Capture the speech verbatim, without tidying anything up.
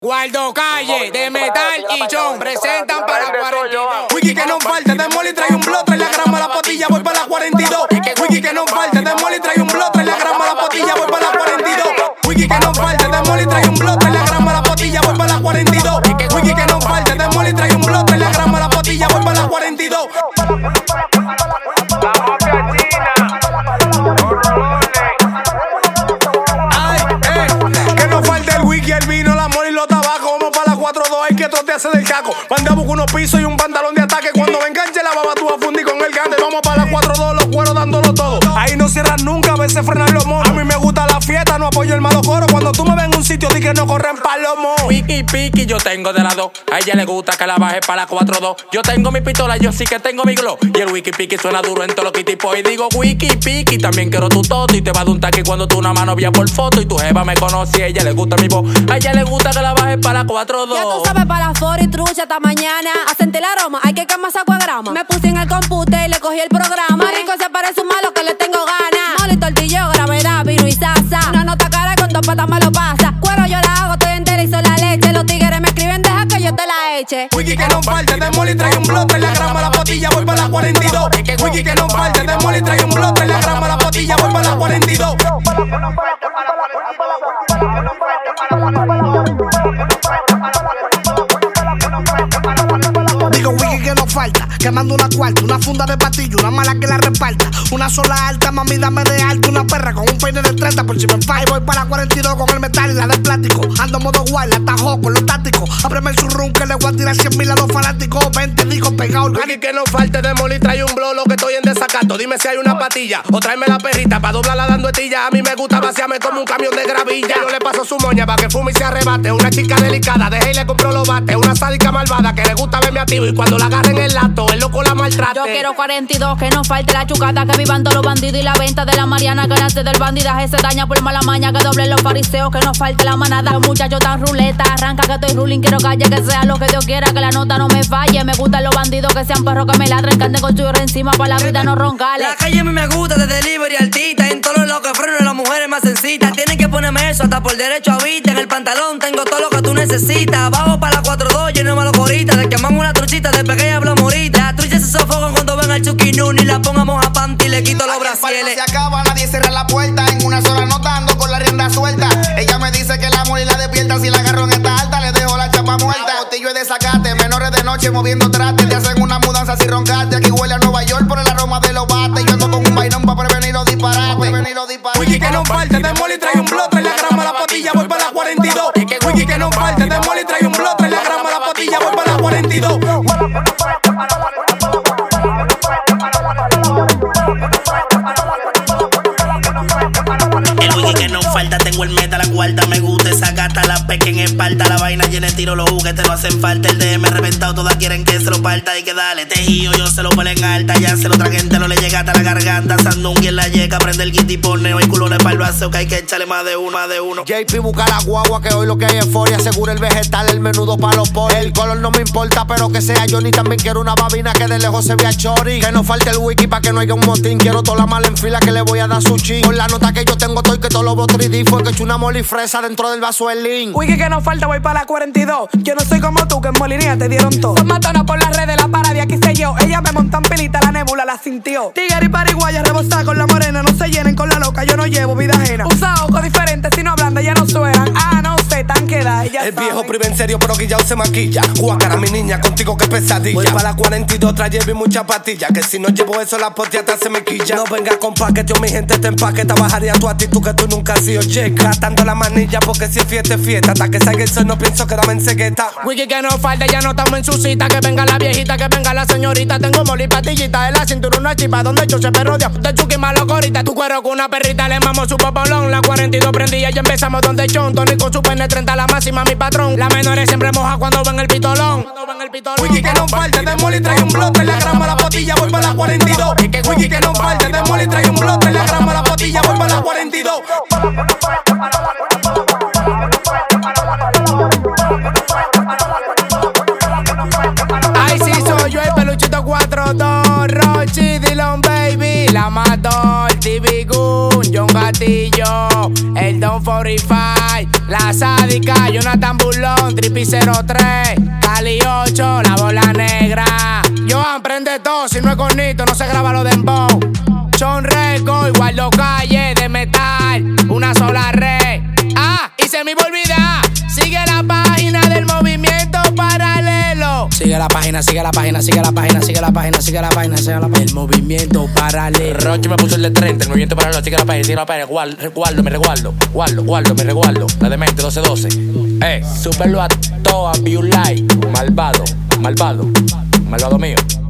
Guardo Calle, de Metal y John presentan para la cuarenta y dos. Wiki que no falte, de Molly trae un blot, trae la grama, la patilla, voy para la cuarenta y dos. Wiki que no falte, de Molly trae un blot, trae la grama, la patilla, voy para la cuarenta y dos. Wiki que no falte, de Molly trae un blot, trae la grama, la patilla, voy para la cuarenta y dos. Wiki que no falte, de Molly trae un blot, trae la grama, la patilla, voy para la cuarenta y dos. El vino, la mora y los tabacos. Vamos para la cuatro dos, hay que trotearse del caco. Manda a buscar unos pisos y un pantalón de ataque. Cuando me enganche la baba, tú vas a fundir con el gante. Vamos para la cuatro dos, los cueros dándolo todo. Ahí no cierran nunca, a veces frenan los monos. A mí me gusta la fiesta, no apoyo el malo coro. Cuando tú me ves en un sitio, di que no corren palomos. Wiki Piki, yo tengo de las dos. A ella le gusta que la baje para la cuatro dos. Yo tengo mi pistola, yo sí que tengo mi glow. Y el Wiki Piki suena duro en todo lo que tipo. Y digo Wiki Piki, también quiero tu toto. Y te va de un taque cuando tú una mano vía por foto. Y tu jeva me conoce y a ella le gusta mi voz. A ella le gusta que la baje para la cuatro dos. Ya tú sabes, para la for y trucha hasta mañana. A sentir el aroma, hay que quemar esa cuagrama. Me puse en el computer y le cogí el programa. Rico se parece un malo que le tengo ganas. Moli, tortillo, gravedad, vino y salsa. Una nota cara con dos patas me lo pasa. Cuero yo la hago, estoy entera y soy la leche. Los tigres me escriben, deja que yo te la eche. Wiki que no falte, de Molly trae un blot, trae la grama, la patilla, voy para la cuarenta y dos. Wiki que no falte, de Molly trae un blot, trae la grama, la patilla, voy para la cuarenta y dos. Digo Wiki que no falta, quemando una cuarta, una funda de patillo, una mala que la reparta. Una sola alta, mami dame de alto, una perra con un peine de treinta por si me enfai. Voy para la cuarenta y dos con el metal y la de plástico. Ando modo guay, atajo con los tácticos. Ábreme su room que le voy a tirar cien mil a los fanáticos. Vente, digo, pegado. Wiki que no falte, de Molly trae un blow, lo que estoy en desacato. Dime si hay una patilla o tráeme la perrita pa' doblarla dando estilla. A mí me gusta vaciarme como un camión de gravilla. Yo le paso su moña pa' que fume y se arrebate. Una chica delicada, dejé y le compro los bates. Una sádica malvada que le gusta verme activo y cuando la agarren el lato, el loco la maltrate. Yo quiero cuarenta y dos, que no falte la chucata, que vivan todos los bandidos y la venta de la Mariana, que nace del bandidaje se daña por mala maña, que doblen los fariseos, que no falte la manada. Los muchachos tan ruleta, arranca que estoy ruling, quiero calle, que sea lo que Dios quiera, que la nota no me falle. Me gustan los bandidos, que sean perros que me ladren, que anden con su encima para la vida no roncale. La calle a mí me gusta, de delivery altita, en todos los que freno las mujeres más sencitas. Tienen que ponerme eso hasta por derecho a vista. En el pantalón tengo todo lo que tú necesitas. Vamos para la cuatro dos, lleno malo corita. De quemamos una truchita, de pequeña hablo morita. Las truchas se sofocan cuando ven al Chucky Nuni. La pongamos a panty y le quito los brasieles. Se acaba, nadie cierra la puerta. En una sola nota ando con la rienda suelta. Ella me dice que la mula y la despierta. Si la agarro en esta alta, le dejo la chapa muerta. Botillo es de sacate, menores de noche moviendo trate. Te hacen una mudanza si roncarte. Aquí huele a Nueva York por el aroma de los bates. Yo ando con un vainón pa' prevenir los disparates. Prevenir los disparates. Wiki que no falte, de Molly trae un blot, trae la grama, la patilla, voy para la cuarenta y dos. Wiki que no falte, de Molly trae un blot, trae la grama, la patilla, voy para la cuarenta y dos. El Wiki que no falta, tengo el meta, la cuarta. Me gusta esa gata, la peque en espalda. La vaina llena de tiro, los juguetes no hacen falta. El D M reventado, todas quieren que se lo parta. Hay que darle tejido, yo se lo pone en alta. Ya se lo traje, gente no le llega hasta la garganta. Sandungi en la yeca, prende el kit y pone hoy culones para el vacío, que hay que echarle más de uno, más de uno. J P busca la guagua, que hoy lo que hay es euforia. Segura el vegetal, el menudo para los polis. El color no me importa, pero que sea Johnny. También quiero una babina que de lejos se vea chori. Que no falte el wiki pa' que no haya un motín. Quiero toda la mala en fila que le voy a dar su chi. Con la nota que yo tengo, estoy que todo lo voy tres D. Fue que eché una moli fresa dentro del vaso del link. Wiki que no falta, voy para la cuarenta y dos. Yo no soy como tú, que en Moliría te dieron todo. Son matonas por las redes, la paradia, aquí sé yo. Ella me montan pilita, la nebula la sintió. Tigre y pariguaya, rebosada con la morena. No se llenen con la loca, yo no llevo vida ajena. Usa ojos diferentes, si no hablan, ya no suenan. Ah, no sé, tan queda, ella El sabe. viejo priva en serio, pero guillao se maquilla. Guacara, mi niña, contigo que pesadilla. Voy para la cuarenta y dos, trae y mucha patilla. Que si no llevo eso, la potiata se me quilla. No venga con paquete, mi gente te empaqueta. Bajaría tu actitud que tú nunca has sido checa. Tratando la manilla porque si es fiesta es fiesta. Hasta que salga el sol no pienso quedarme en cegueta. Wiki que no falta, ya no estamos en su cita. Que venga la viejita, que venga la señorita. Tengo moli patillita de la cintura, una chipa donde yo se perro de Chucky malo corita. Tu cuero con una perrita, le mamo su popolón. La cuarenta y dos prendía, ya empezamos donde Chon. Tony con su pene treinta, la máxima mi patrón. La menores siempre moja cuando ven el pitolón. Wiki que no falte, de Molly trae un blot, trae la grama, la patilla, voy para la cuarenta y dos. Wiki que no falte, de Molly trae un blot, trae la grama, la patilla, voy para la cuarenta y dos. Ay, sí, soy yo el peluchito cuatro dos. Rochi, Dillon Baby, la Matol, T V Goon, John Gatillo, el Don cuarenta y cinco. La sádica, Jonathan Burlón, Tripi cero tres, Cali ocho, la bola negra. Johan prende todo, si no es cornito, no se graba lo de dembow. John Record, Guardo Calle de metal, una sola red. Ah, y se me iba a olvidar, sigue la página del movimiento paralelo. Sigue la página, sigue la página, sigue la página, sigue la página, sigue la página, sigue la página. El movimiento paralelo. Roche me puso el de treinta, el movimiento paralelo, sigue la página, sigue la página. Guardo, me reguardo, guardo, guardo, me reguardo. La demente doce doce. Eh, superlo a toa, view like. Malvado, malvado, malvado mío.